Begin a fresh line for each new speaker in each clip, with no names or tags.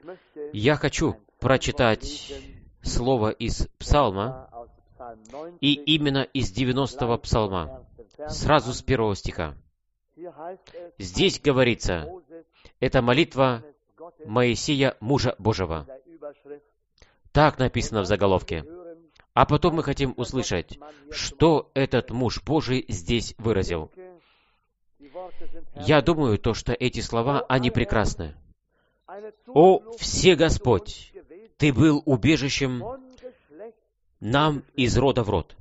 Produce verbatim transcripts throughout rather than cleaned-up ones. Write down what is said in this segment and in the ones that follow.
Я хочу прочитать слово из Псалма, и именно из девяностого Псалма, сразу с первого стиха. Здесь говорится, это молитва Моисея, мужа Божьего. Так написано в заголовке. А потом мы хотим услышать, что этот муж Божий здесь выразил. Я думаю, то, что эти слова, они прекрасны. «О, все Господь, Ты был убежищем нам из рода в род.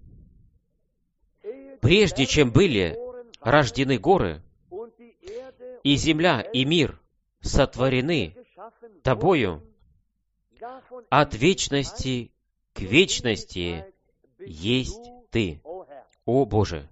Прежде чем были рождены горы, и земля, и мир сотворены Тобою, от вечности к вечности есть Ты, о Боже.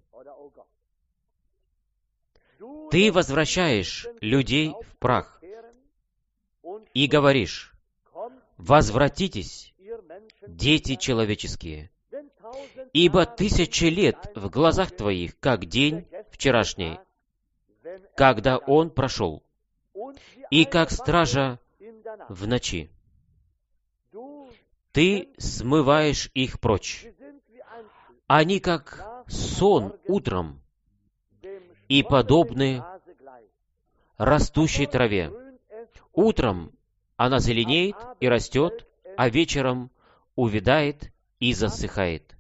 Ты возвращаешь людей в прах и говоришь: возвратитесь, дети человеческие, ибо тысячи лет в глазах Твоих, как день вчерашний, когда он прошел, и как стража в ночи. Ты смываешь их прочь. Они как сон утром и подобны растущей траве. Утром она зеленеет и растет, а вечером увядает и засыхает.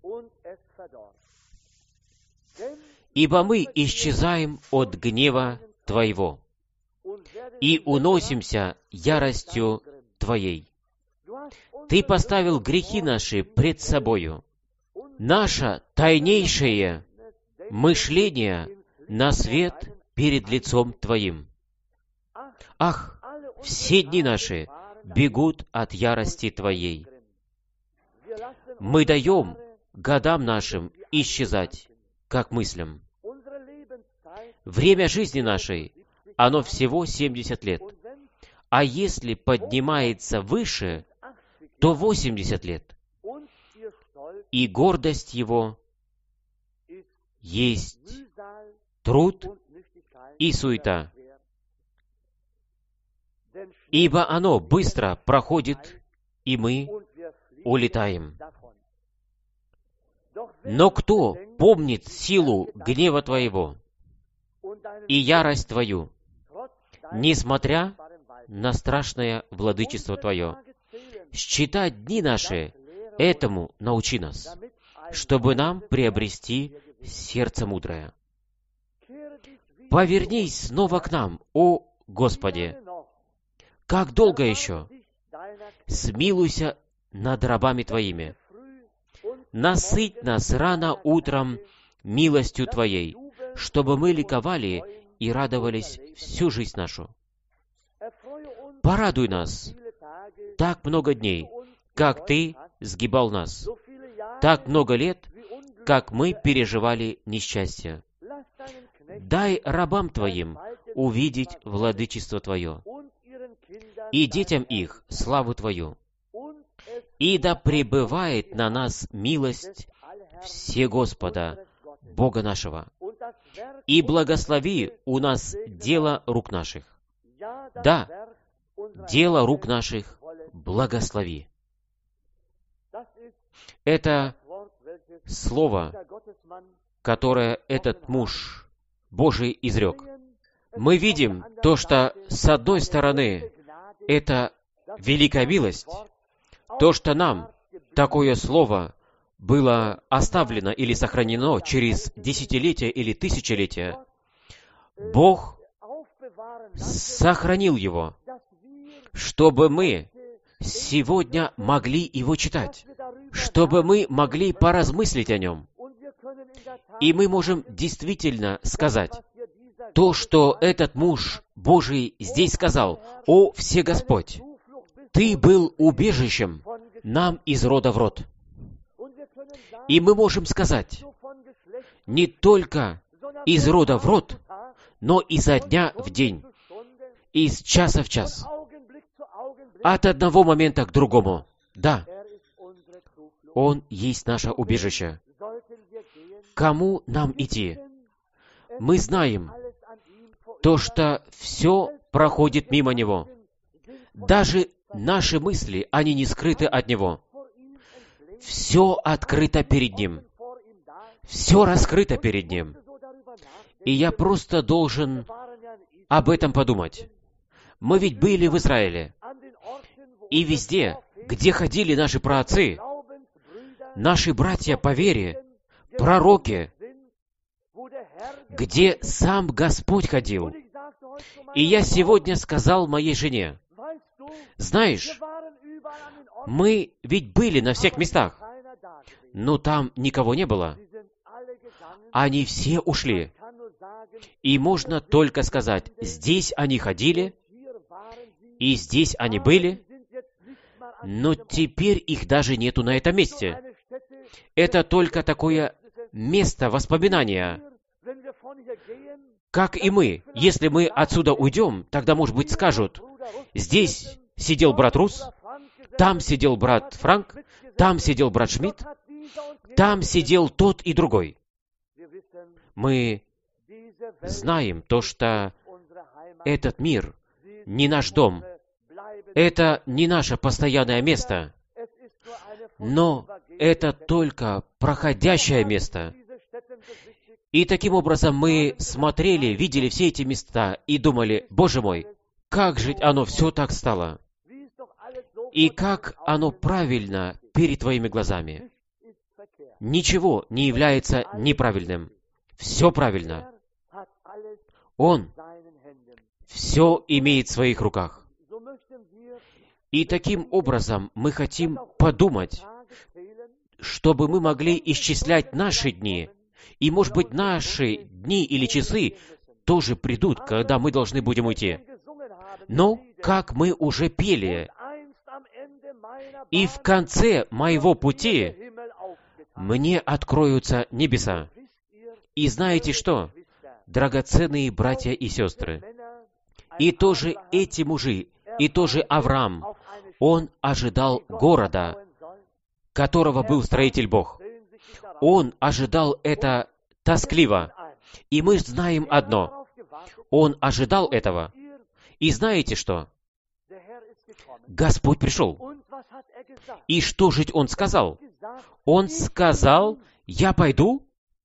Ибо мы исчезаем от гнева Твоего и уносимся яростью Твоей. Ты поставил грехи наши пред собою, наше тайнейшее мышление на свет перед лицом Твоим. Ах, все дни наши бегут от ярости Твоей. Мы даем годам нашим исчезать, как мыслям. Время жизни нашей, оно всего семьдесят лет. А если поднимается выше, то восемьдесят лет. И гордость его есть труд и суета. Ибо оно быстро проходит, и мы улетаем. Но кто помнит силу гнева Твоего и ярость Твою, несмотря на страшное владычество Твое? Считать дни наши, этому научи нас, чтобы нам приобрести сердце мудрое. Повернись снова к нам, о Господи! Как долго еще? Смилуйся над рабами Твоими. Насыть нас рано утром милостью Твоей, чтобы мы ликовали и радовались всю жизнь нашу. Порадуй нас. Так много дней, как Ты сгибал нас. Так много лет, как мы переживали несчастье. Дай рабам Твоим увидеть владычество Твое, и детям их славу Твою. И да пребывает на нас милость все Господа, Бога нашего, и благослови у нас дело рук наших. Да, дело рук наших благослови. Это слово, которое этот муж Божий изрек. Мы видим то, что с одной стороны это великая милость, то, что нам такое слово было оставлено или сохранено через десятилетия или тысячелетия. Бог сохранил его, чтобы мы сегодня могли его читать, чтобы мы могли поразмыслить о нем. И мы можем действительно сказать, то, что этот муж Божий здесь сказал: «О, все Господь, Ты был убежищем нам из рода в род». И мы можем сказать, не только из рода в род, но изо дня в день, из часа в час, от одного момента к другому. Да, Он есть наше убежище. Кому нам идти? Мы знаем то, что все проходит мимо Него. Даже наши мысли, они не скрыты от Него. Все открыто перед Ним. Все раскрыто перед Ним. И я просто должен об этом подумать. Мы ведь были в Израиле. И везде, где ходили наши праотцы, наши братья по вере, пророки, где сам Господь ходил. И я сегодня сказал моей жене, знаешь, мы ведь были на всех местах, но там никого не было. Они все ушли. И можно только сказать, здесь они ходили, и здесь они были, но теперь их даже нету на этом месте. Это только такое место воспоминания. Как и мы, если мы отсюда уйдем, тогда, может быть, скажут, здесь сидел брат Рус, там сидел брат Франк, там сидел брат Шмидт, там сидел тот и другой. Мы знаем то, что этот мир не наш дом, это не наше постоянное место, но это только проходящее место. И таким образом мы смотрели, видели все эти места и думали, Боже мой, как же оно все так стало? И как оно правильно перед Твоими глазами? Ничего не является неправильным. Все правильно. Он все имеет в своих руках. И таким образом мы хотим подумать, чтобы мы могли исчислять наши дни. И, может быть, наши дни или часы тоже придут, когда мы должны будем уйти. Но, как мы уже пели, и в конце моего пути мне откроются небеса. И знаете что, драгоценные братья и сестры, и тоже эти мужи, и тоже Авраам, он ожидал города, которого был строитель Бог. Он ожидал это тоскливо. И мы знаем одно. Он ожидал этого. И знаете что? Господь пришел. И что же Он сказал? Он сказал, я пойду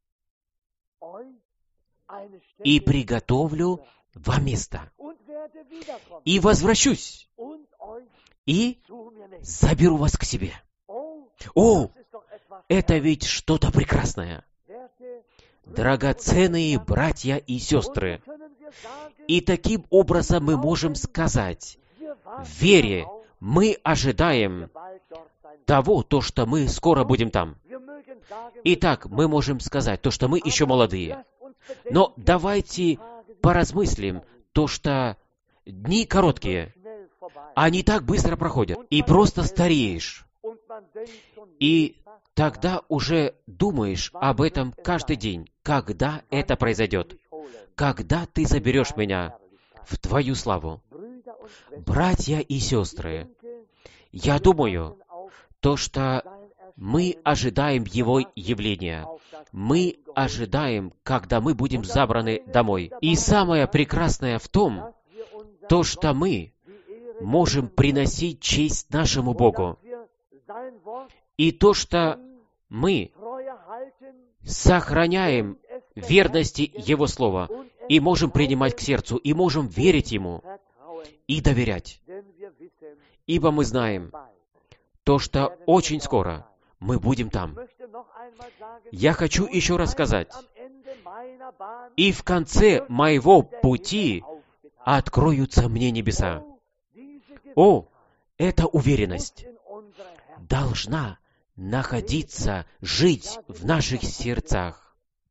и приготовлю вам место. И возвращусь. И заберу вас к себе. О, это ведь что-то прекрасное. Драгоценные братья и сестры. И таким образом мы можем сказать, в вере мы ожидаем того, то, что мы скоро будем там. Итак, мы можем сказать то, что мы еще молодые. Но давайте поразмыслим то, что дни короткие, они так быстро проходят, и просто стареешь. И тогда уже думаешь об этом каждый день, когда это произойдет, когда ты заберешь меня в Твою славу. Братья и сестры, я думаю, то, что мы ожидаем Его явления, мы ожидаем, когда мы будем забраны домой. И самое прекрасное в том, то, что мы можем приносить честь нашему Богу. И то, что мы сохраняем верности Его Слова, и можем принимать к сердцу, и можем верить Ему, и доверять. Ибо мы знаем то, что очень скоро мы будем там. Я хочу еще раз сказать, и в конце моего пути откроются мне небеса. О, эта уверенность должна находиться, жить в наших сердцах.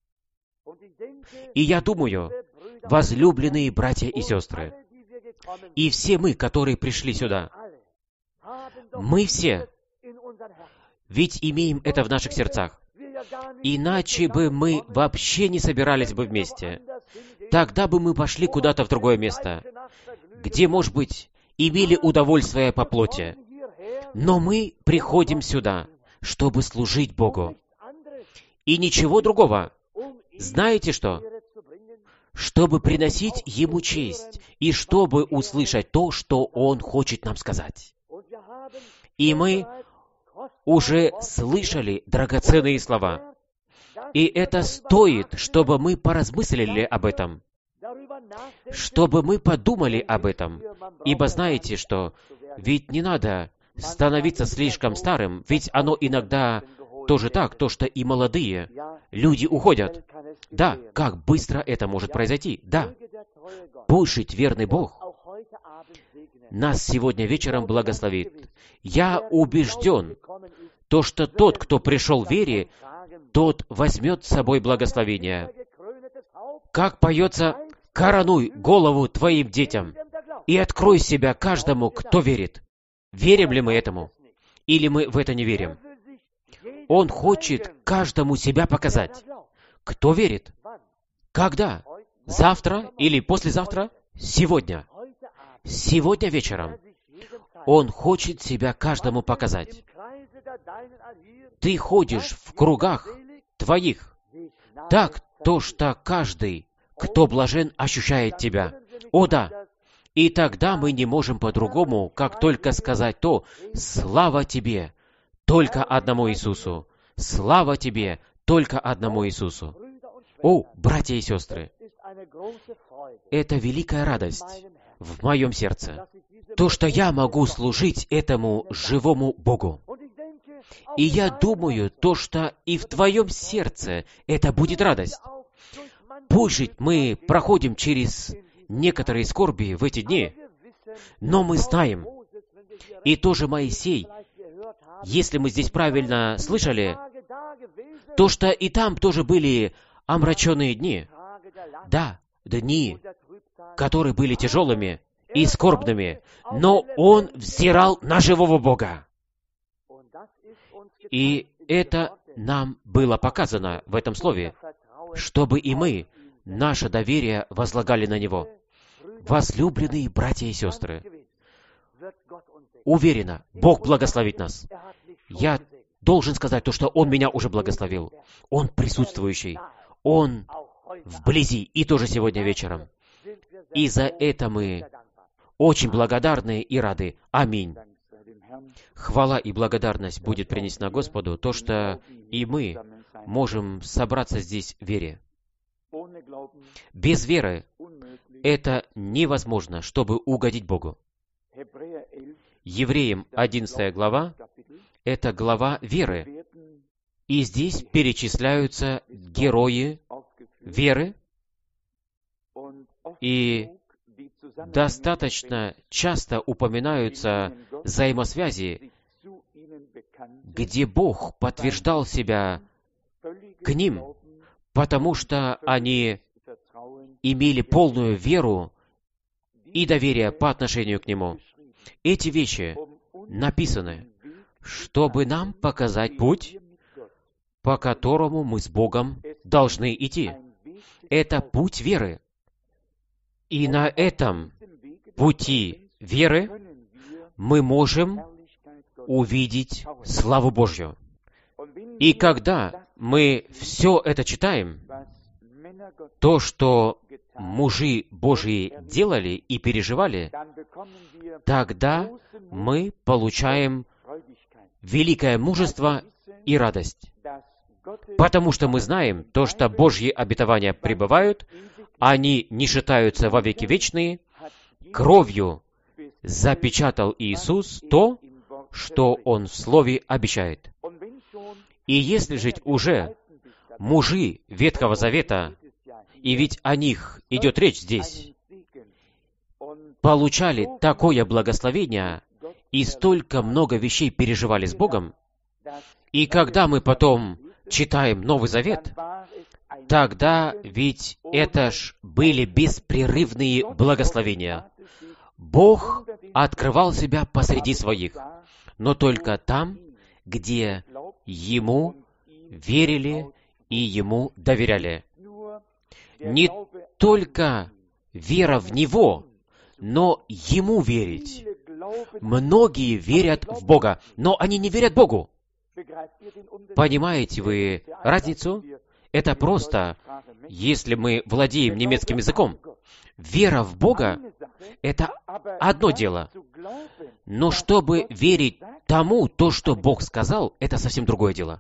И я думаю, возлюбленные братья и сестры, и все мы, которые пришли сюда, мы все, ведь имеем это в наших сердцах. Иначе бы мы вообще не собирались бы вместе. Тогда бы мы пошли куда-то в другое место, где, может быть, имели удовольствие по плоти. Но мы приходим сюда, чтобы служить Богу. И ничего другого. Знаете что? Чтобы приносить Ему честь, и чтобы услышать то, что Он хочет нам сказать. И мы уже слышали драгоценные слова. И это стоит, чтобы мы поразмыслили об этом, чтобы мы подумали об этом. Ибо знаете, что ведь не надо становиться слишком старым, ведь оно иногда тоже так, то, что и молодые люди уходят. Да, как быстро это может произойти. Да, пусть жить верный Бог нас сегодня вечером благословит. Я убежден, то, что тот, кто пришел в вере, тот возьмет с собой благословение. Как поется: «Коронуй голову твоим детям и открой себя каждому, кто верит». Верим ли мы этому? Или мы в это не верим? Он хочет каждому себя показать. Кто верит? Когда? Завтра или послезавтра? Сегодня. Сегодня вечером. Он хочет себя каждому показать. Ты ходишь в кругах твоих. Так то, что каждый, кто блажен, ощущает тебя. О да! И тогда мы не можем по-другому, как только сказать то: «Слава Тебе, только одному Иисусу! Слава Тебе, только одному Иисусу!» О, братья и сестры! Это великая радость в моем сердце. То, что я могу служить этому живому Богу. И я думаю, то, что и в твоем сердце это будет радость. Пусть мы проходим через некоторые скорби в эти дни, но мы знаем, и тоже Моисей, если мы здесь правильно слышали, то, что и там тоже были омраченные дни. Да, дни, которые были тяжелыми и скорбными, но Он взирал на живого Бога. И это нам было показано в этом слове, чтобы и мы наше доверие возлагали на Него. Возлюбленные братья и сестры, уверенно, Бог благословит нас. Я должен сказать то, что Он меня уже благословил. Он присутствующий. Он вблизи, и тоже сегодня вечером. И за это мы очень благодарны и рады. Аминь. Хвала и благодарность будет принесена Господу, то, что и мы можем собраться здесь в вере. Без веры это невозможно, чтобы угодить Богу. Евреям одиннадцатая глава — это глава веры. И здесь перечисляются герои веры, и достаточно часто упоминаются взаимосвязи, где Бог подтверждал себя к ним, потому что они имели полную веру и доверие по отношению к Нему. Эти вещи написаны, чтобы нам показать путь, по которому мы с Богом должны идти. Это путь веры. И на этом пути веры мы можем увидеть славу Божью. И когда мы все это читаем, то, что мужи Божьи делали и переживали, тогда мы получаем великое мужество и радость. Потому что мы знаем то, что Божьи обетования пребывают, они не считаются во веки вечные, кровью запечатал Иисус то, что Он в Слове обещает. И если жить уже мужи Ветхого Завета, и ведь о них идет речь здесь, получали такое благословение и столько много вещей переживали с Богом, и когда мы потом читаем Новый Завет, тогда ведь это ж были беспрерывные благословения. Бог открывал себя посреди своих, но только там, где Ему верили и Ему доверяли. Не только вера в Него, но Ему верить. Многие верят в Бога, но они не верят Богу. Понимаете вы разницу? это просто, если мы владеем немецким языком. Вера в Бога — это одно дело. Но чтобы верить тому, то, что Бог сказал, это совсем другое дело.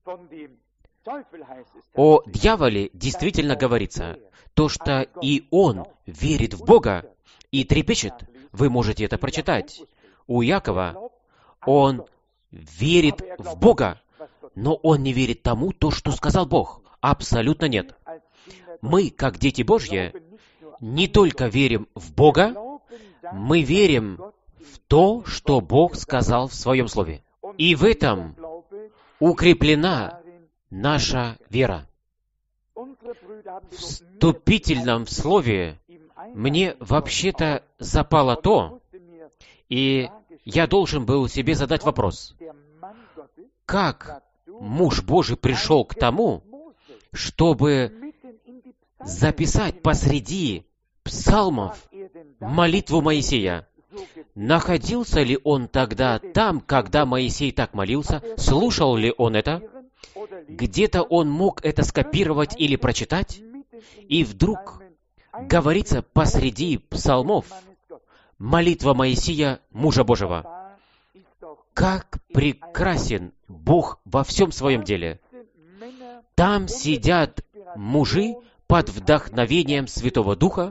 О дьяволе действительно говорится, то, что и он верит в Бога и трепещет. Вы можете это прочитать. У Якова он верит в Бога, но он не верит тому, то, что сказал Бог. Абсолютно нет. Мы, как дети Божьи, не только верим в Бога, мы верим в то, что Бог сказал в Своем Слове. И в этом укреплена наша вера. В вступительном слове мне вообще-то запало то, и я должен был себе задать вопрос, как муж Божий пришел к тому, чтобы записать посреди псалмов молитву Моисея. Находился ли он тогда там, когда Моисей так молился? Слушал ли он это? Где-то он мог это скопировать или прочитать? И вдруг говорится посреди псалмов молитва Моисея, мужа Божьего. Как прекрасен Бог во всем своем деле! Там сидят мужи под вдохновением Святого Духа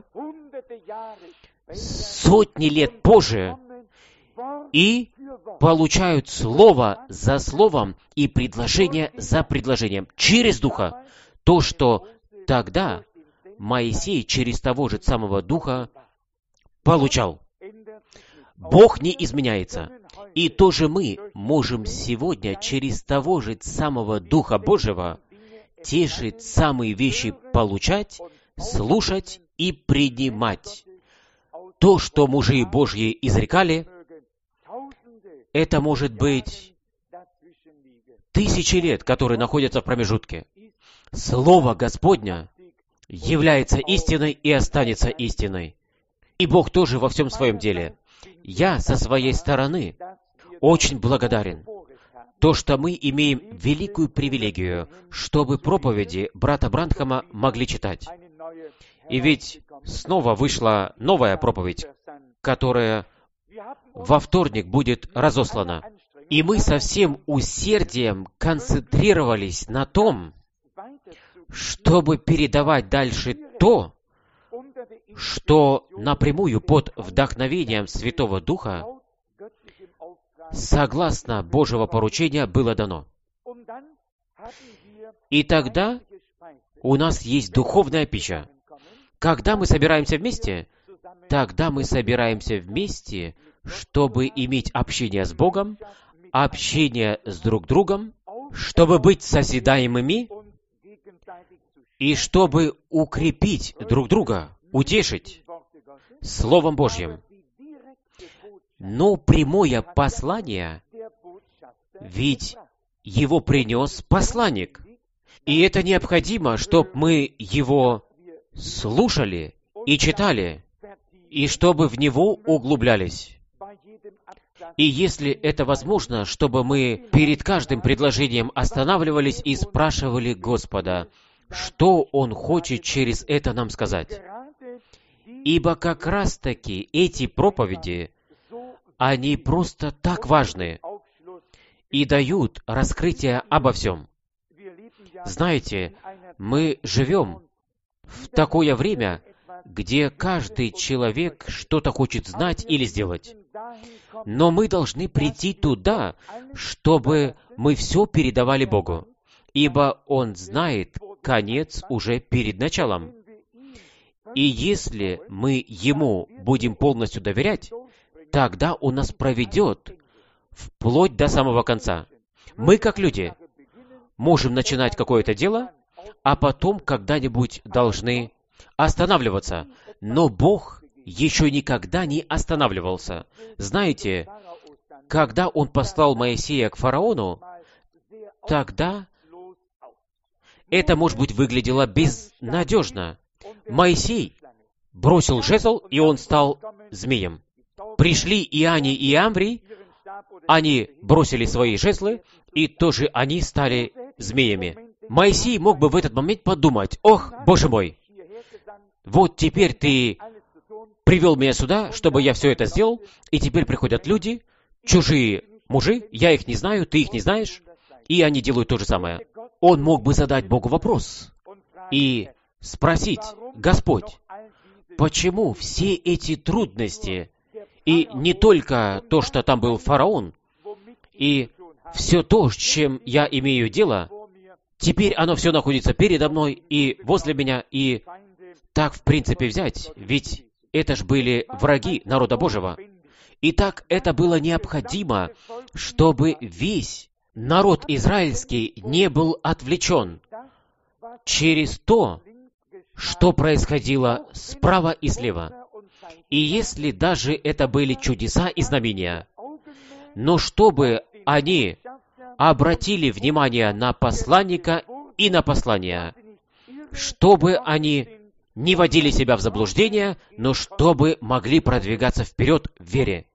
сотни лет позже и получают слово за словом и предложение за предложением через Духа. То, что тогда Моисей через того же самого Духа получал. Бог не изменяется. И тоже мы можем сегодня через того же самого Духа Божьего те же самые вещи получать, слушать и принимать. То, что мужи Божьи изрекали, это может быть тысячи лет, которые находятся в промежутке. Слово Господня является истиной и останется истиной. И Бог тоже во всем своем деле. Я со своей стороны очень благодарен, то, что мы имеем великую привилегию, чтобы проповеди брата Бранхама могли читать. И ведь снова вышла новая проповедь, которая во вторник будет разослана. И мы со всем усердием концентрировались на том, чтобы передавать дальше то, что напрямую под вдохновением Святого Духа, согласно Божьего поручения, было дано. И тогда у нас есть духовная пища. Когда мы собираемся вместе, тогда мы собираемся вместе, чтобы иметь общение с Богом, общение с друг другом, чтобы быть созидаемыми и чтобы укрепить друг друга, утешить Словом Божьим. Но прямое послание, ведь его принес посланник. И это необходимо, чтобы мы его слушали и читали, и чтобы в него углублялись. И если это возможно, чтобы мы перед каждым предложением останавливались и спрашивали Господа, что Он хочет через это нам сказать. Ибо как раз-таки эти проповеди, они просто так важны и дают раскрытие обо всем. Знаете, мы живем в такое время, где каждый человек что-то хочет знать или сделать. Но мы должны прийти туда, чтобы мы все передавали Богу, ибо Он знает конец уже перед началом. И если мы Ему будем полностью доверять, тогда Он нас проведет вплоть до самого конца. Мы, как люди, можем начинать какое-то дело, а потом когда-нибудь должны останавливаться. Но Бог еще никогда не останавливался. Знаете, когда Он послал Моисея к фараону, тогда это, может быть, выглядело безнадежно. Моисей бросил жезл, и он стал змеем. Пришли Иоанни и Амврий, они бросили свои жезлы, и тоже они стали змеями. Моисей мог бы в этот момент подумать: «Ох, Боже мой, вот теперь ты привел меня сюда, чтобы я все это сделал, и теперь приходят люди, чужие мужи, я их не знаю, ты их не знаешь, и они делают то же самое». Он мог бы задать Богу вопрос и спросить: «Господь, почему все эти трудности, и не только то, что там был фараон, и все то, с чем я имею дело, теперь оно все находится передо мной и возле меня, и так, в принципе, взять, ведь это ж были враги народа Божьего. И так это было необходимо, чтобы весь народ израильский не был отвлечен через то, что происходило справа и слева. И если даже это были чудеса и знамения, но чтобы они обратили внимание на посланника и на послание, чтобы они не водили себя в заблуждение, но чтобы могли продвигаться вперед в вере.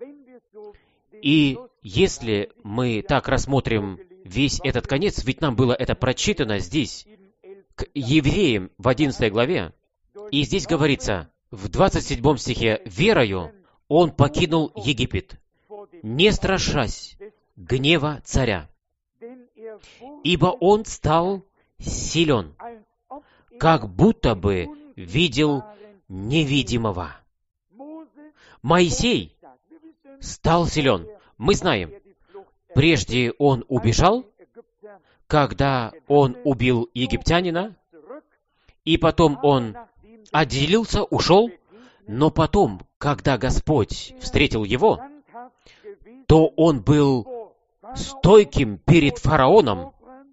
И если мы так рассмотрим весь этот конец, ведь нам было это прочитано здесь, к Евреям в одиннадцатой главе, и здесь говорится, в двадцать седьмом стихе: «Верою он покинул Египет, не страшась гнева царя, ибо он стал силен, как будто бы видел невидимого». Моисей стал силен. Мы знаем, прежде он убежал, когда он убил египтянина, и потом он отделился, ушел, но потом, когда Господь встретил его, то он был стойким перед фараоном,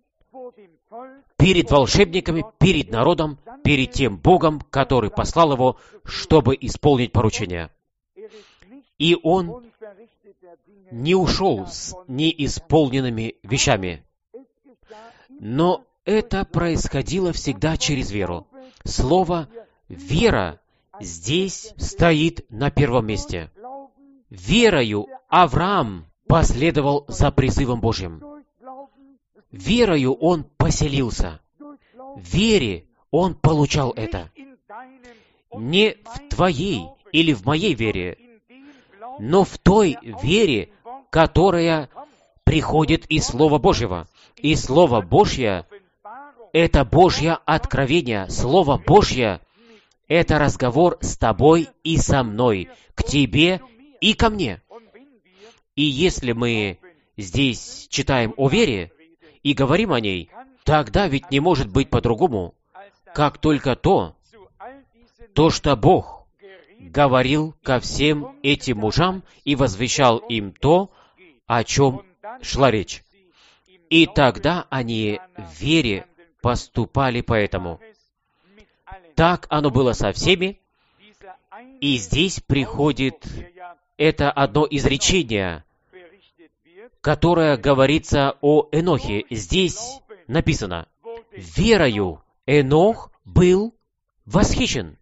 перед волшебниками, перед народом, перед тем Богом, который послал его, чтобы исполнить поручение. И он не ушел с неисполненными вещами. Но это происходило всегда через веру. Слово «вера» здесь стоит на первом месте. Верою Авраам последовал за призывом Божьим. Верою он поселился. В вере он получал это. Не в твоей или в моей вере, но в той вере, которая приходит из Слова Божьего. И Слово Божье — это Божье откровение. Слово Божье — это разговор с тобой и со мной, к тебе и ко мне. И если мы здесь читаем о вере и говорим о ней, тогда ведь не может быть по-другому, как только то, то, что Бог говорил ко всем этим мужам и возвещал им то, о чем шла речь. И тогда они в вере поступали поэтому. Так оно было со всеми, и здесь приходит это одно изречение, которое говорится о Энохе. Здесь написано: «Верою Энох был восхищен,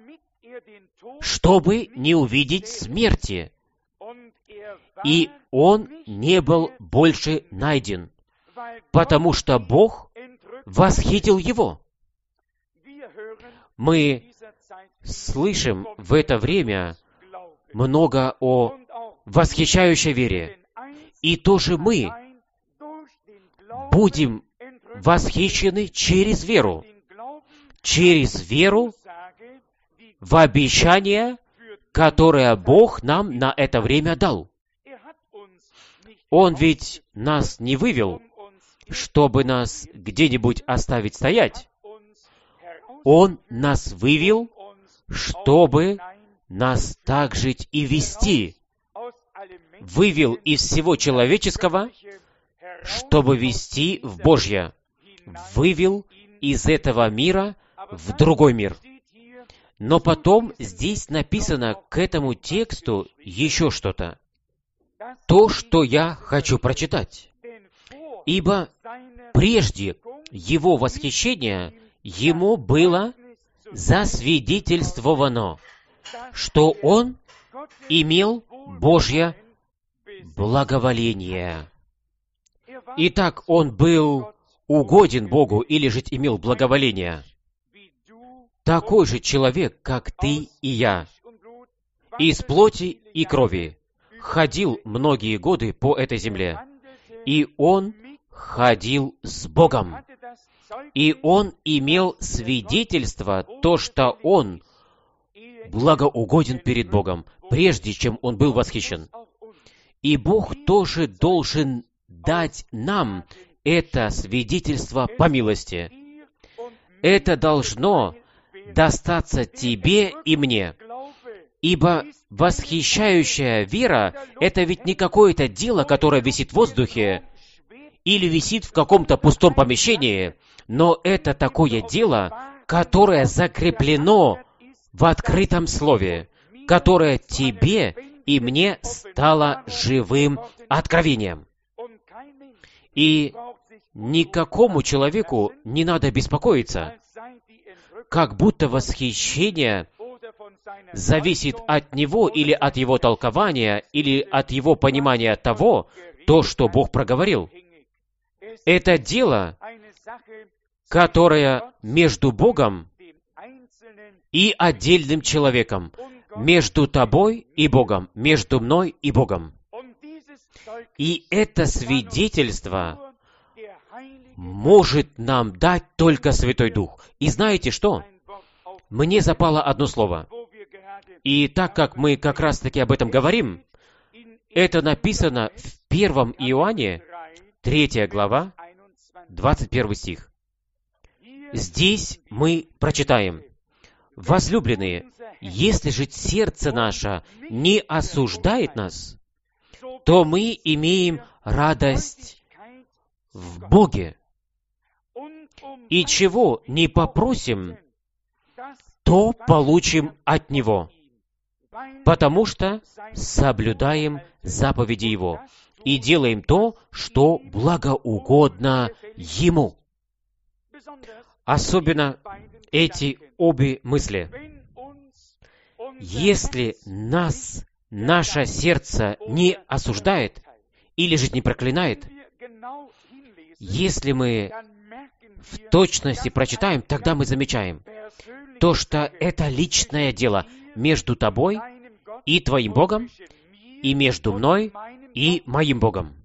чтобы не увидеть смерти, и он не был больше найден, потому что Бог восхитил его». Мы слышим в это время много о восхищающей вере. И тоже мы будем восхищены через веру. Через веру в обещание, которое Бог нам на это время дал. Он ведь нас не вывел, чтобы нас где-нибудь оставить стоять. Он нас вывел, чтобы нас так жить и вести. Вывел из всего человеческого, чтобы вести в Божье. Вывел из этого мира в другой мир. Но потом здесь написано к этому тексту еще что-то. То, что я хочу прочитать. «Ибо прежде его восхищения ему было засвидетельствовано, что он имел Божье благоволение». Итак, он был угоден Богу или же имел благоволение. Такой же человек, как ты и я, из плоти и крови, ходил многие годы по этой земле, и он ходил с Богом, и он имел свидетельство, то, что он благоугоден перед Богом, прежде чем он был восхищен. И Бог тоже должен дать нам это свидетельство по милости. Это должно достаться тебе и мне. Ибо восхищающая вера — это ведь не какое-то дело, которое висит в воздухе или висит в каком-то пустом помещении, но это такое дело, которое закреплено в открытом слове, которое тебе и мне стало живым откровением. И никакому человеку не надо беспокоиться, как будто восхищение зависит от него или от его толкования, или от его понимания того, то, что Бог проговорил. Это дело, которое между Богом и отдельным человеком, между тобой и Богом, между мной и Богом. И это свидетельство может нам дать только Святой Дух. И знаете что? Мне запало одно слово. И так как мы как раз-таки об этом говорим, это написано в первом Иоанне, третья глава, двадцать первый стих. Здесь мы прочитаем: «Возлюбленные, если же сердце наше не осуждает нас, то мы имеем радость в Боге. И чего не попросим, то получим от Него, потому что соблюдаем заповеди Его и делаем то, что благоугодно Ему». Особенно эти обе мысли. Если нас наше сердце не осуждает или же не проклинает, если мы в точности прочитаем, тогда мы замечаем то, что это личное дело между тобой и твоим Богом, и между мной и моим Богом.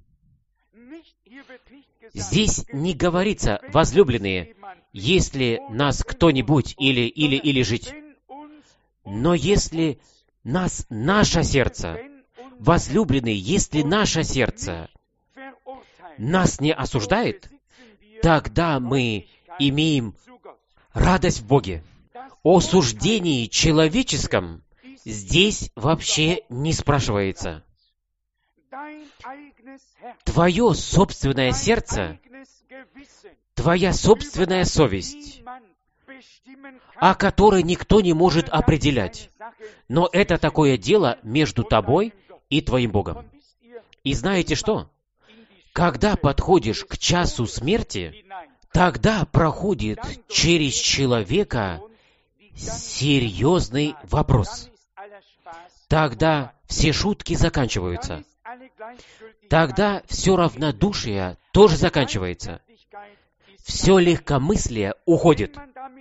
Здесь не говорится: возлюбленные, если нас кто-нибудь или, или, или жить. Но если нас наше сердце, возлюбленные, если наше сердце нас не осуждает, тогда мы имеем радость в Боге. О суждении человеческом здесь вообще не спрашивается. Твое собственное сердце, твоя собственная совесть, о которой никто не может определять. Но это такое дело между тобой и твоим Богом. И знаете что? Когда подходишь к часу смерти, тогда проходит через человека серьезный вопрос. Тогда все шутки заканчиваются. Тогда все равнодушие тоже заканчивается. Все легкомыслие уходит.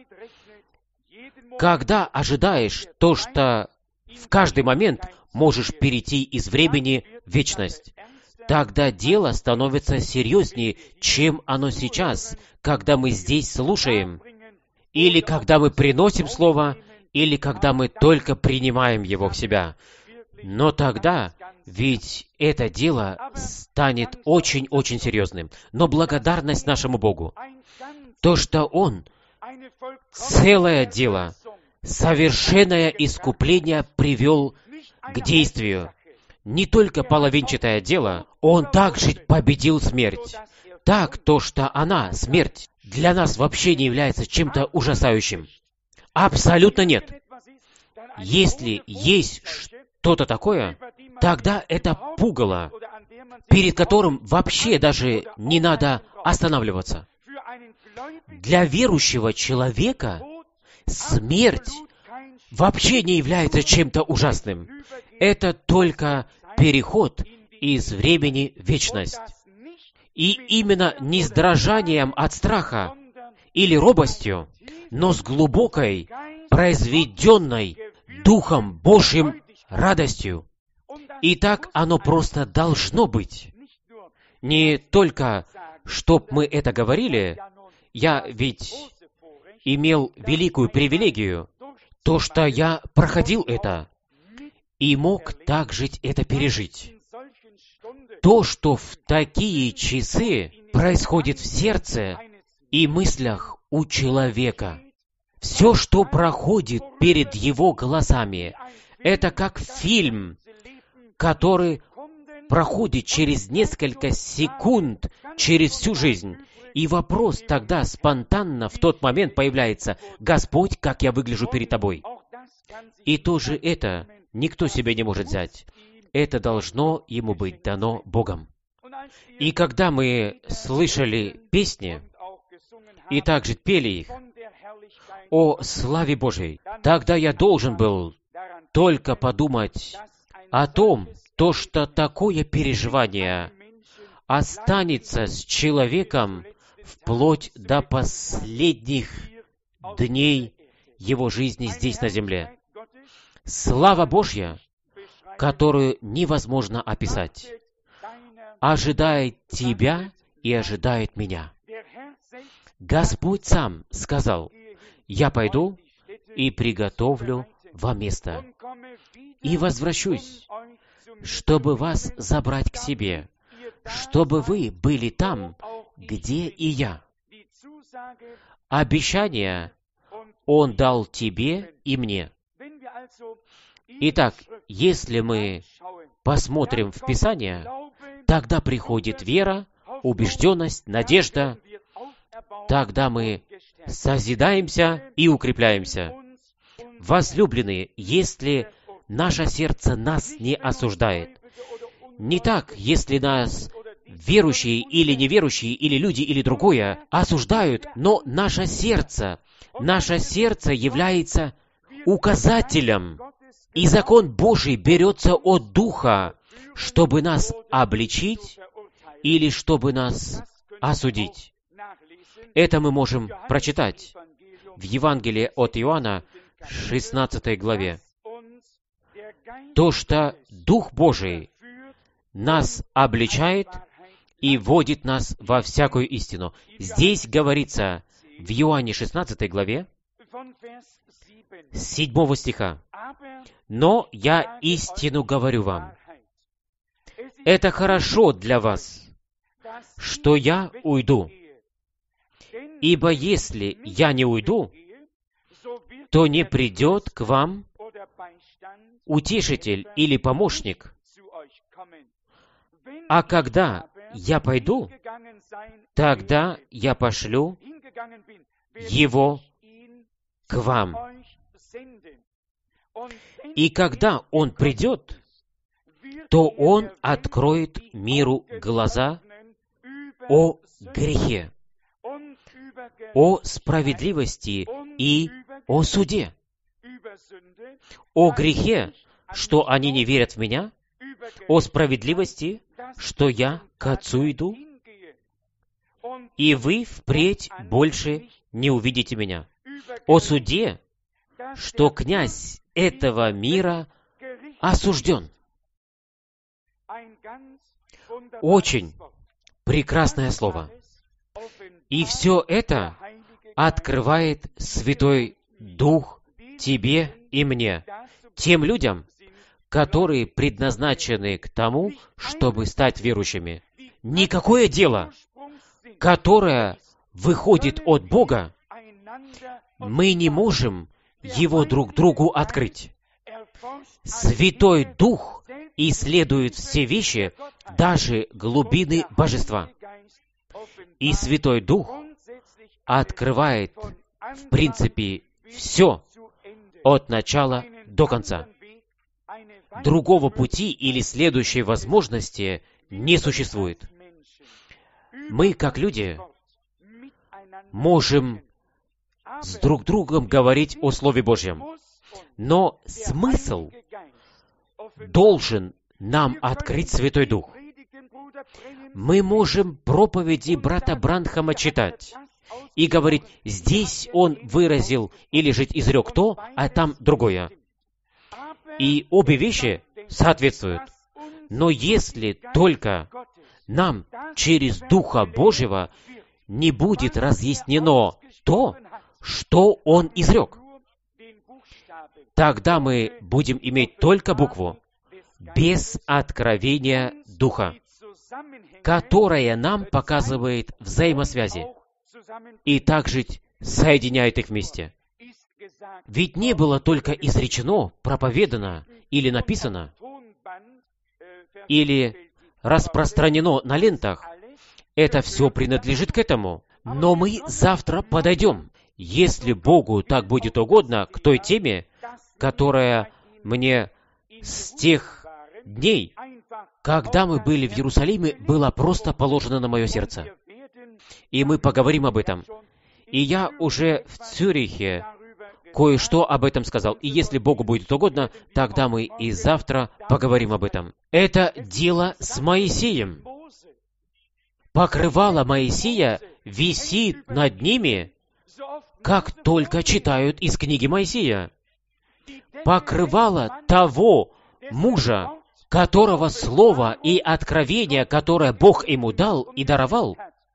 Когда ожидаешь то, что в каждый момент можешь перейти из времени в вечность, тогда дело становится серьезнее, чем оно сейчас, когда мы здесь слушаем, или когда мы приносим Слово, или когда мы только принимаем его в себя. Но тогда ведь это дело станет очень-очень серьезным. Но благодарность нашему Богу, то, что Он целое дело, совершенное искупление привел к действию. Не только половинчатое дело, Он также победил смерть. Так, то, что она, смерть, для нас вообще не является чем-то ужасающим. Абсолютно нет. Если есть что-то такое, тогда это пугало, перед которым вообще даже не надо останавливаться. Для верующего человека смерть вообще не является чем-то ужасным. Это только переход из времени в вечность. И именно не с дрожанием от страха или робостью, но с глубокой, произведенной Духом Божьим радостью. И так оно просто должно быть. Не только, чтоб мы это говорили, я ведь имел великую привилегию, то, что я проходил это, и мог также это пережить. То, что в такие часы происходит в сердце и мыслях у человека, все, что проходит перед его глазами, это как фильм, который проходит через несколько секунд, через всю жизнь. И вопрос тогда спонтанно в тот момент появляется: «Господь, как я выгляжу перед Тобой?» И тоже это никто себе не может взять. Это должно ему быть дано Богом. И когда мы слышали песни, и также пели их о славе Божией, тогда я должен был только подумать о том, то, что такое переживание останется с человеком вплоть до последних дней его жизни здесь на земле. Слава Божья, которую невозможно описать, ожидает тебя и ожидает меня. Господь сам сказал: «Я пойду и приготовлю вам место, и возвращусь, чтобы вас забрать к себе, чтобы вы были там, где и я». Обещание Он дал тебе и мне. Итак, если мы посмотрим в Писание, тогда приходит вера, убежденность, надежда. Тогда мы созидаемся и укрепляемся. Возлюбленные, если наше сердце нас не осуждает, не так, если нас верующие или неверующие, или люди, или другое осуждают, но наше сердце, наше сердце является указателем, и закон Божий берется от Духа, чтобы нас обличить или чтобы нас осудить. Это мы можем прочитать в Евангелии от Иоанна, шестнадцатой главе. То, что Дух Божий нас обличает и вводит нас во всякую истину. Здесь говорится в Иоанне шестнадцатой главе, с седьмого стиха: «Но я истину говорю вам, это хорошо для вас, что я уйду. Ибо если я не уйду, то не придет к вам утешитель или помощник. А когда я пойду, тогда я пошлю его к вам. И когда он придет, то он откроет миру глаза о грехе, о справедливости и о суде. О грехе, что они не верят в меня, о справедливости, что я к Отцу иду, и вы впредь больше не увидите меня. О суде, что князь этого мира осужден». Очень прекрасное слово. И все это открывает Святой Дух тебе и мне, тем людям, которые предназначены к тому, чтобы стать верующими. Никакое дело, которое выходит от Бога, мы не можем его друг другу открыть. Святой Дух исследует все вещи, даже глубины Божества. И Святой Дух открывает, в принципе, все от начала до конца. Другого пути или следующей возможности не существует. Мы, как люди, можем с друг другом говорить о Слове Божьем, но смысл должен нам открыть Святой Дух. Мы можем проповеди брата Бранхама читать и говорить, здесь он выразил или же изрек то, а там другое. И обе вещи соответствуют. Но если только нам через Духа Божьего не будет разъяснено то, что Он изрек, тогда мы будем иметь только букву, без откровения Духа, которая нам показывает взаимосвязи и также соединяет их вместе. Ведь не было только изречено, проповедано или написано, или распространено на лентах. Это все принадлежит к этому. Но мы завтра подойдем, если Богу так будет угодно, к той теме, которая мне с тех дней, когда мы были в Иерусалиме, была просто положена на мое сердце. И мы поговорим об этом. И я уже в Цюрихе кое-что об этом сказал. И если Богу будет угодно, тогда мы и завтра поговорим об этом. Это дело с Моисеем. Покрывало Моисея висит над ними, как только читают из книги Моисея. Покрывало того мужа, которого слово и откровение, которое Бог ему дал и даровал,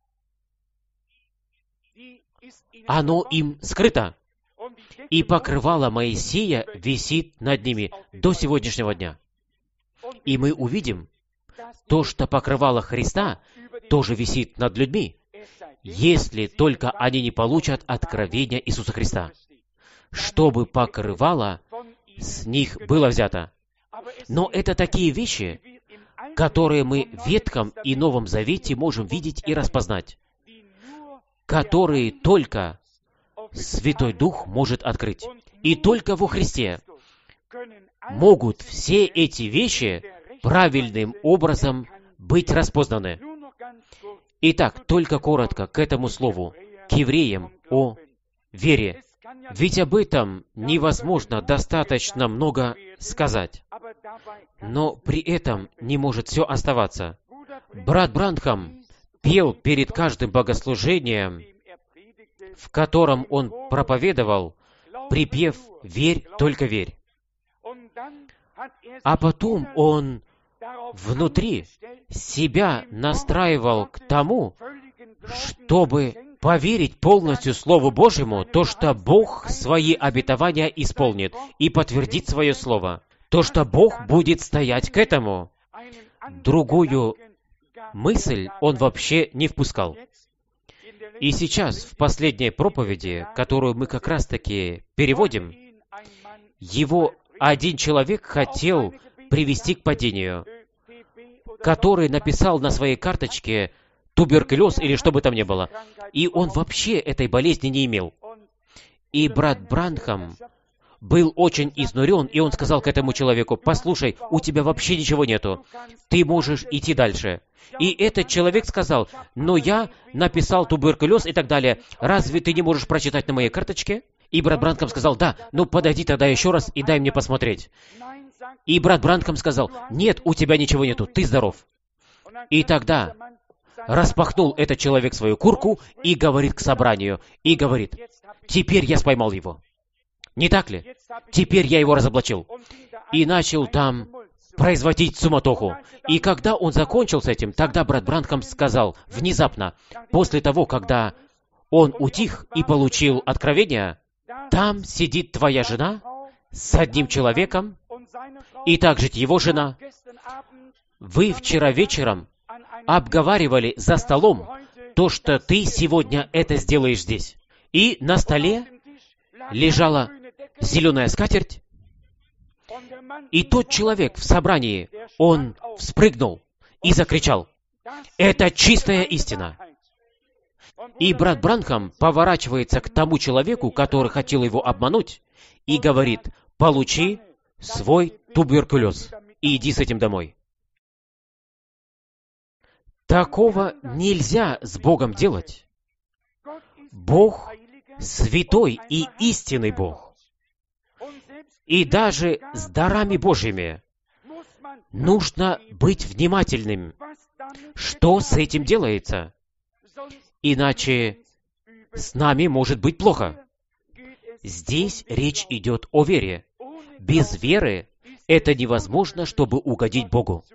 оно им скрыто. И покрывало Моисея висит над ними до сегодняшнего дня. И мы увидим, то, что покрывало Христа, тоже висит над людьми, если только они не получат откровения Иисуса Христа, чтобы покрывало с них было взято. Но это такие вещи, которые мы в Ветхом и Новом Завете можем видеть и распознать, которые только Святой Дух может открыть. И только во Христе могут все эти вещи правильным образом быть распознаны. Итак, только коротко к этому слову, к евреям о вере. Ведь об этом невозможно достаточно много сказать. Но при этом не может все оставаться. Брат Бранхам пел перед каждым богослужением, в котором он проповедовал, припев «Верь, только верь». А потом он внутри себя настраивал к тому, чтобы поверить полностью Слову Божьему, то, что Бог свои обетования исполнит и подтвердит свое Слово, то, что Бог будет стоять к этому. Другую мысль он вообще не впускал. И сейчас, в последней проповеди, которую мы как раз-таки переводим, его один человек хотел привести к падению, который написал на своей карточке туберкулез или что бы там ни было. И он вообще этой болезни не имел. И брат Бранхам был очень изнурен, и он сказал к этому человеку: «Послушай, у тебя вообще ничего нету. Ты можешь идти дальше». И этот человек сказал: «Но я написал туберкулез и так далее. Разве ты не можешь прочитать на моей карточке?» И брат Бранхам сказал: «Да, ну подойди тогда еще раз и дай мне посмотреть». И брат Бранхам сказал: «Нет, у тебя ничего нету, ты здоров». И тогда распахнул этот человек свою куртку и говорит к собранию, и говорит: «Теперь я споймал его». Не так ли? Теперь я его разоблачил. И начал там производить суматоху. И когда он закончил с этим, тогда брат Бранхам сказал внезапно, после того, когда он утих и получил откровение: «Там сидит твоя жена с одним человеком, и также его жена. Вы вчера вечером обговаривали за столом то, что ты сегодня это сделаешь здесь». И на столе лежала зеленая скатерть, и тот человек в собрании, он вспрыгнул и закричал: «Это чистая истина!» И брат Бранхам поворачивается к тому человеку, который хотел его обмануть, и говорит: «Получи свой туберкулез и иди с этим домой». Такого нельзя с Богом делать. Бог святой и истинный Бог. И даже с дарами Божьими нужно быть внимательным, что с этим делается. Иначе с нами может быть плохо. Здесь речь идет о вере. Без веры это невозможно, чтобы угодить Богу.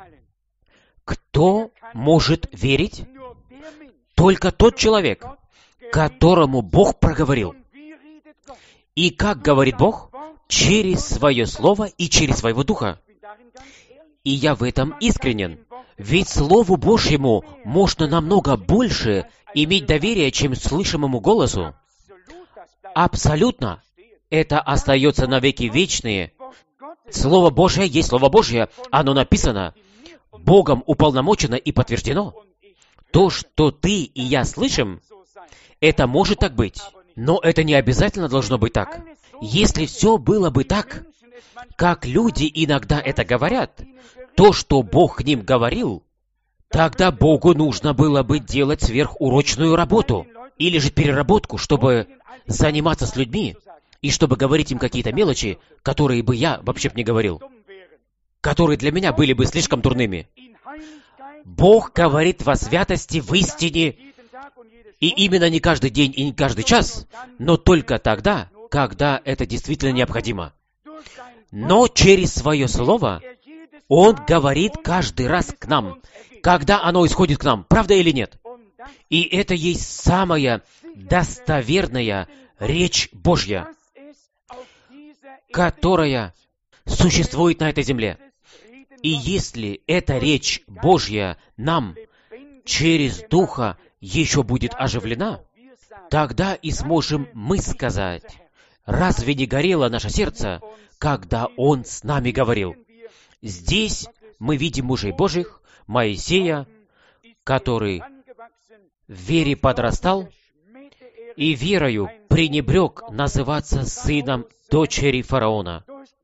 Кто может верить? Только тот человек, которому Бог проговорил. И как говорит Бог? Через свое слово и через своего духа. И я в этом искренен. Ведь Слову Божьему можно намного больше иметь доверие, чем слышимому голосу. Абсолютно. Это остается навеки вечные. Слово Божие есть Слово Божие. Оно написано, Богом уполномочено и подтверждено. То, что ты и я слышим, это может так быть. Но это не обязательно должно быть так. Если все было бы так, как люди иногда это говорят, то, что Бог к ним говорил, тогда Богу нужно было бы делать сверхурочную работу или же переработку, чтобы заниматься с людьми и чтобы говорить им какие-то мелочи, которые бы я вообще не говорил, которые для меня были бы слишком дурными. Бог говорит во святости, в истине, и именно не каждый день и не каждый час, но только тогда, когда это действительно необходимо. Но через свое слово Он говорит каждый раз к нам, когда оно исходит к нам, правда или нет? И это есть самая достоверная речь Божья, которая существует на этой земле. И если эта речь Божья нам через Духа еще будет оживлена, тогда и сможем мы сказать, разве не горело наше сердце, когда Он с нами говорил? Здесь мы видим мужей Божьих, Моисея, который в вере подрастал и верою пренебрег называться сыном дочери фараона.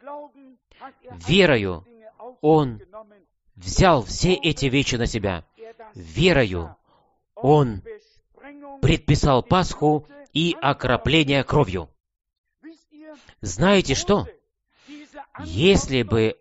Верою он взял все эти вещи на себя. Верою он предписал Пасху и окропление кровью. Знаете что? Если бы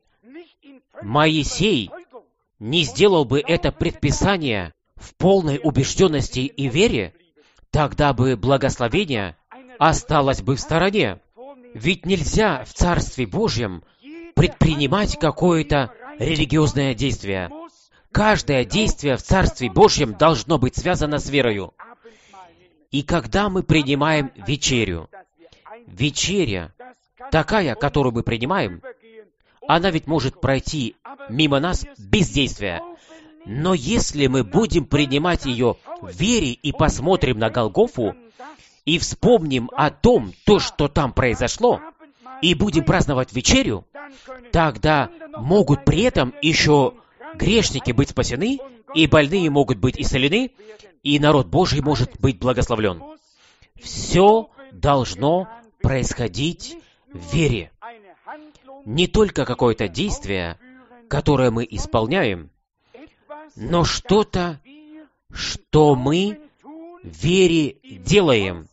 Моисей не сделал бы это предписание в полной убежденности и вере, тогда бы благословение осталось бы в стороне. Ведь нельзя в Царстве Божьем предпринимать какое-то религиозное действие. Каждое действие в Царстве Божьем должно быть связано с верою. И когда мы принимаем вечерю, вечеря, такая, которую мы принимаем, она ведь может пройти мимо нас без действия. Но если мы будем принимать ее в вере и посмотрим на Голгофу, и вспомним о том, то, что там произошло, и будем праздновать вечерю, тогда могут при этом еще грешники быть спасены, и больные могут быть исцелены, и народ Божий может быть благословлен. Все должно происходить в вере. Не только какое-то действие, которое мы исполняем, но что-то, что мы в вере делаем,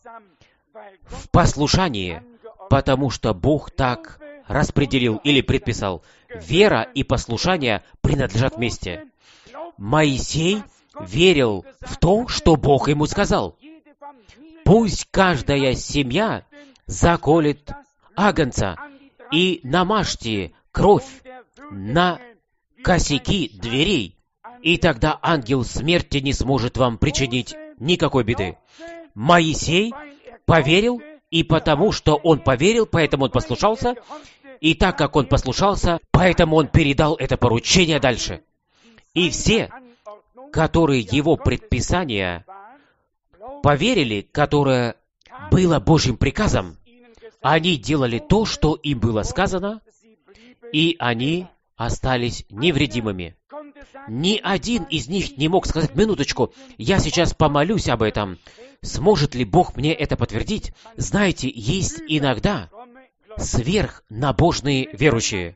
в послушании, потому что Бог так распределил или предписал. Вера и послушание принадлежат вместе. Моисей верил в то, что Бог ему сказал. Пусть каждая семья заколет агнца и намажьте кровь на косяки дверей, и тогда ангел смерти не сможет вам причинить никакой беды. Моисей поверил, и потому что он поверил, поэтому он послушался, и так как он послушался, поэтому он передал это поручение дальше. И все, которые его предписания поверили, которое было Божьим приказом, они делали то, что им было сказано, и они остались невредимыми. Ни один из них не мог сказать: минуточку, я сейчас помолюсь об этом. Сможет ли Бог мне это подтвердить? Знаете, есть иногда сверхнабожные верующие.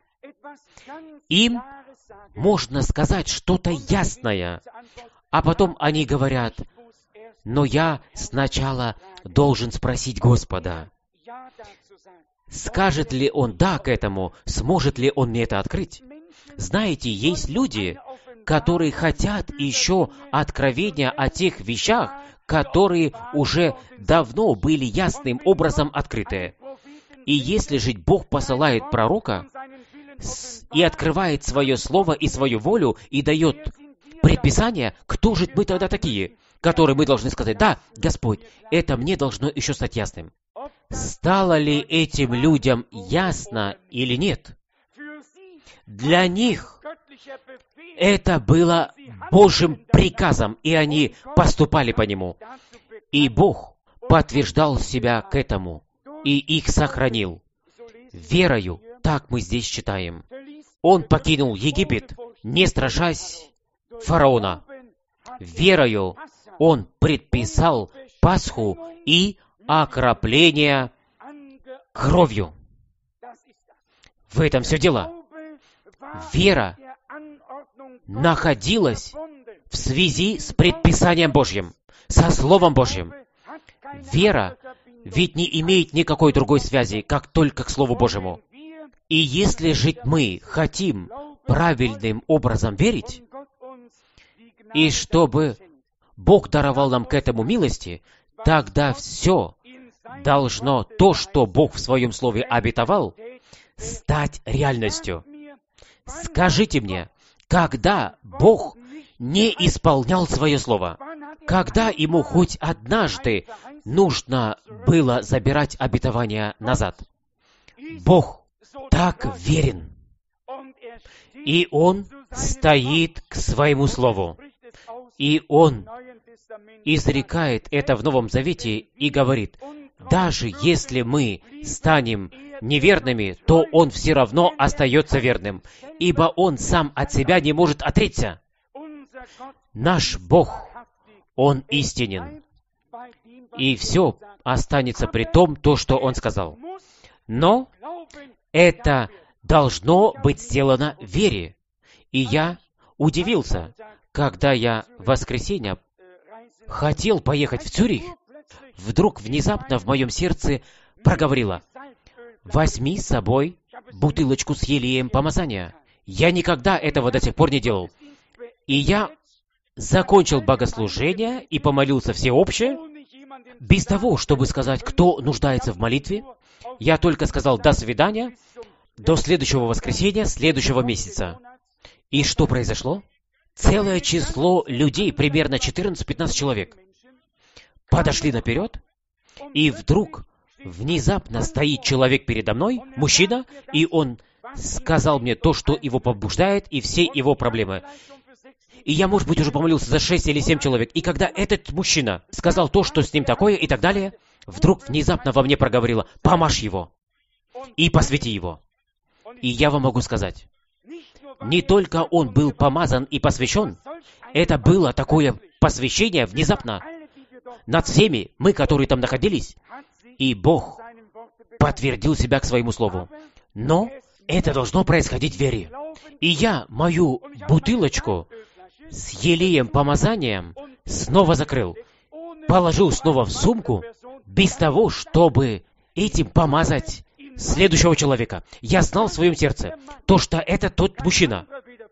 Им можно сказать что-то ясное, а потом они говорят: но я сначала должен спросить Господа, скажет ли Он «да» к этому, сможет ли Он мне это открыть. Знаете, есть люди, которые хотят еще откровения о тех вещах, которые уже давно были ясным образом открыты. И если же Бог посылает пророка и открывает свое слово и свою волю, и дает предписания, кто же мы тогда такие, которые мы должны сказать: да, Господь, это мне должно еще стать ясным. Стало ли этим людям ясно или нет? Для них это было Божьим приказом, и они поступали по нему. И Бог подтверждал себя к этому, и их сохранил. Верою, так мы здесь читаем. Он покинул Египет, не страшась фараона. Верою он предписал Пасху и окропление кровью. В этом все дело. Вера находилась в связи с предписанием Божьим, со Словом Божьим. Вера ведь не имеет никакой другой связи, как только к Слову Божьему. И если же мы хотим правильным образом верить, и чтобы Бог даровал нам к этому милости, тогда все должно, то, что Бог в Своем Слове обетовал, стать реальностью. Скажите мне, когда Бог не исполнял Свое Слово, когда Ему хоть однажды нужно было забирать обетование назад? Бог так верен, и Он стоит к Своему Слову, и Он изрекает это в Новом Завете и говорит: даже если мы станем неверными, то Он все равно остается верным, ибо Он сам от себя не может отречься. Наш Бог, Он истинен, и все останется при том, то, что Он сказал. Но это должно быть сделано в вере. И я удивился, когда я в воскресенье хотел поехать в Цюрих, вдруг внезапно в моем сердце проговорило: возьми с собой бутылочку с елеем помазания. Я никогда этого до сих пор не делал. И я закончил богослужение и помолился всеобще, без того, чтобы сказать, кто нуждается в молитве. Я только сказал: до свидания, до следующего воскресенья, следующего месяца. И что произошло? Целое число людей, примерно четырнадцать-пятнадцать человек, подошли наперед, и вдруг внезапно стоит человек передо мной, мужчина, и он сказал мне то, что его побуждает, и все его проблемы. И я, может быть, уже помолился за шесть или семь человек. И когда этот мужчина сказал то, что с ним такое, и так далее, вдруг внезапно во мне проговорило: помажь его и посвяти его. И я вам могу сказать, не только он был помазан и посвящен, это было такое посвящение внезапно над всеми мы, которые там находились, и Бог подтвердил себя к своему слову. Но это должно происходить в вере. И я мою бутылочку с елеем помазанием снова закрыл, положил снова в сумку, без того, чтобы этим помазать следующего человека. Я знал в своем сердце то, что это тот мужчина,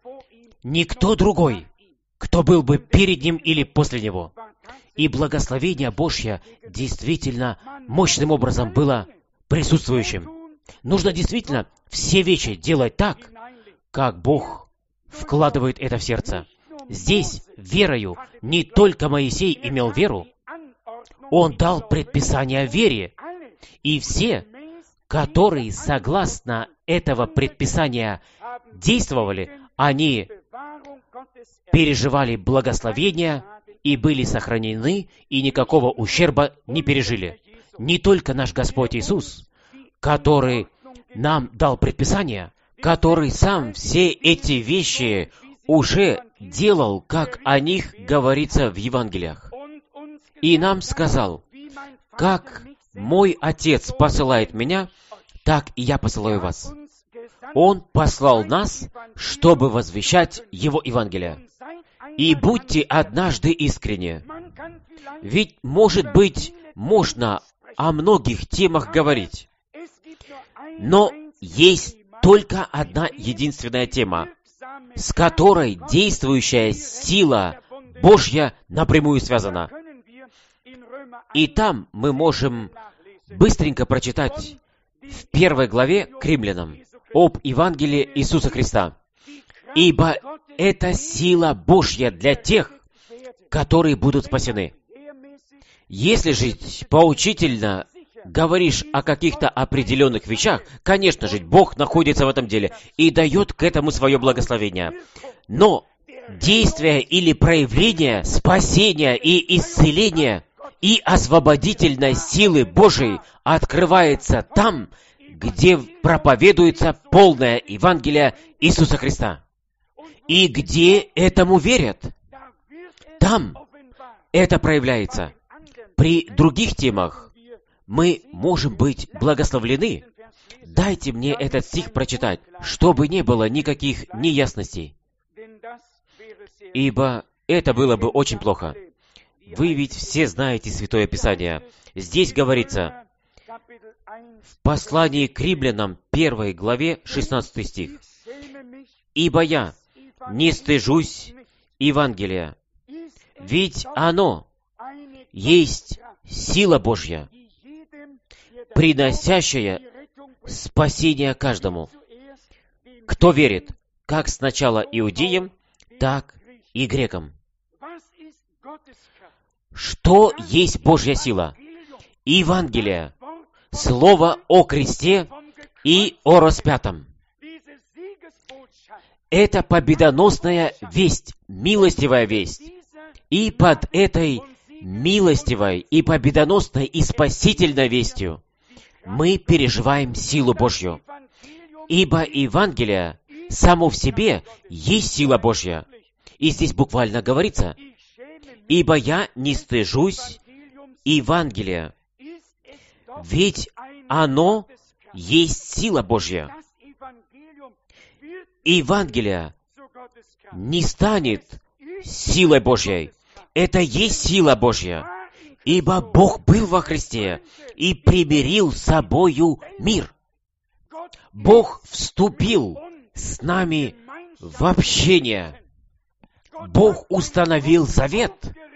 никто другой, кто был бы перед ним или после него. И благословение Божье действительно мощным образом было присутствующим. Нужно действительно все вещи делать так, как Бог вкладывает это в сердце. Здесь верою не только Моисей имел веру, он дал предписание о вере, и все, которые согласно этого предписания действовали, они переживали благословение и были сохранены, и никакого ущерба не пережили. Не только наш Господь Иисус, который нам дал предписание, который сам все эти вещи уже делал, как о них говорится в Евангелиях. И нам сказал: как мой Отец посылает меня, так и я посылаю вас. Он послал нас, чтобы возвещать Его Евангелие. И будьте однажды искренни. Ведь, может быть, можно о многих темах говорить, но есть только одна единственная тема, с которой действующая сила Божья напрямую связана. И там мы можем быстренько прочитать в первой главе к Римлянам об Евангелии Иисуса Христа. «Ибо это сила Божья для тех, которые будут спасены». Если же поучительно говоришь о каких-то определенных вещах, конечно же, Бог находится в этом деле и дает к этому свое благословение. Но действие или проявление спасения и исцеления и освободительной силы Божией открывается там, где проповедуется полное Евангелие Иисуса Христа. И где этому верят, там это проявляется. При других темах мы можем быть благословлены. Дайте мне этот стих прочитать, чтобы не было никаких неясностей. Ибо это было бы очень плохо. Вы ведь все знаете Святое Писание. Здесь говорится, в послании к Римлянам, первой главе, шестнадцатый стих. «Ибо я не стыжусь Евангелия, ведь оно есть сила Божья, приносящая спасение каждому, кто верит, как сначала иудеям, так и грекам». Что есть Божья сила? Евангелие, слово о кресте и о распятом. Это победоносная весть, милостивая весть. И под этой милостивой и победоносной и спасительной вестью мы переживаем силу Божью. Ибо Евангелие само в себе есть сила Божья. И здесь буквально говорится, «Ибо я не стыжусь Евангелия, ведь оно есть сила Божья». Евангелие не станет силой Божьей. Это есть сила Божья. Ибо Бог был во Христе и примирил с собою мир. Бог вступил с нами в общение. Бог установил завет.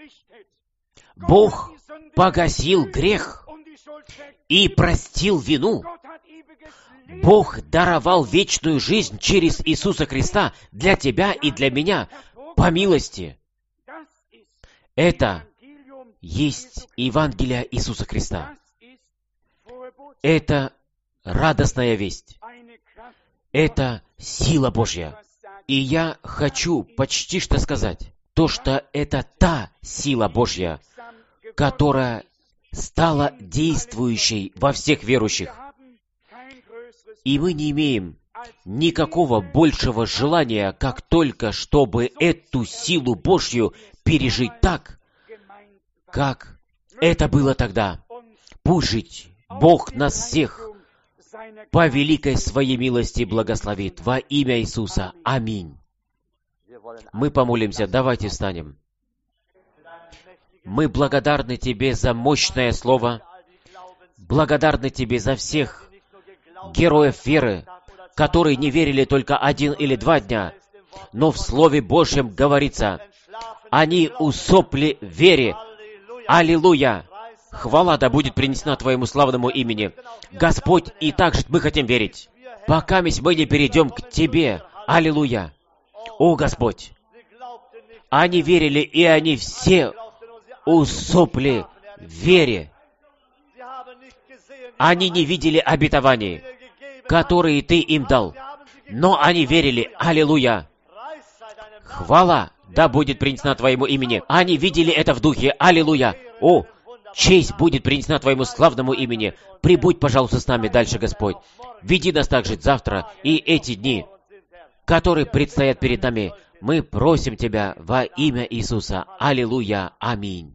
Бог погасил грех и простил вину. Бог даровал вечную жизнь через Иисуса Христа для тебя и для меня по милости. Это есть Евангелие Иисуса Христа. Это радостная весть. Это сила Божья. И я хочу почти что сказать, то, что это та сила Божья, которая стала действующей во всех верующих. И мы не имеем никакого большего желания, как только, чтобы эту силу Божью пережить так, как это было тогда. Пусть жить Бог нас всех по великой своей милости благословит во имя Иисуса. Аминь. Мы помолимся. Давайте встанем. Мы благодарны Тебе за мощное Слово, благодарны Тебе за всех героев веры, которые не верили только один или два дня, но в Слове Божьем говорится, они усопли в вере. Аллилуйя! Хвала да будет принесена Твоему славному имени. Господь, и так же мы хотим верить, пока мы не перейдем к Тебе. Аллилуйя! О, Господь! Они верили, и они все усопли в вере. Они не видели обетований, которые Ты им дал, но они верили. Аллилуйя! Хвала да будет принесена Твоему имени. Они видели это в духе. Аллилуйя! О, честь будет принесена Твоему славному имени. Прибудь, пожалуйста, с нами дальше, Господь. Веди нас также завтра и эти дни, которые предстоят перед нами. Мы просим Тебя во имя Иисуса. Аллилуйя! Аминь.